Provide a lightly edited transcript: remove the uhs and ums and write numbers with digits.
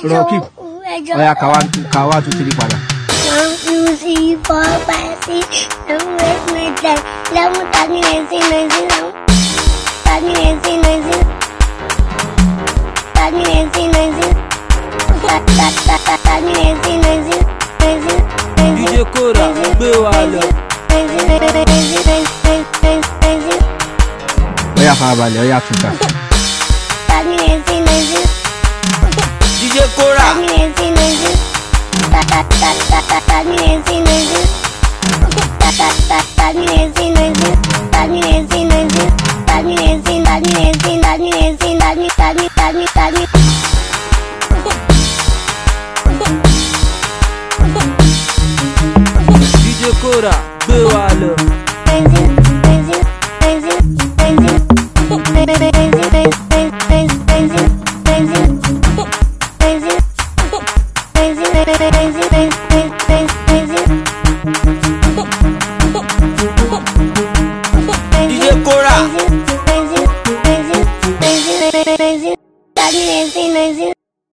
Rocky. Oya kawa tu tiri padà. 1, 2, 3, 4, 5, 6, 7, 8, 9, 10. Lama tani nasi lama. Tani nasi. Tani nasi. DJ Kora, gbé wa lọ. Oya farabalẹ̀, oya túká. Tani nasi. DJ Kora. DJ Kora, gbé wa lọ. DJ Kora.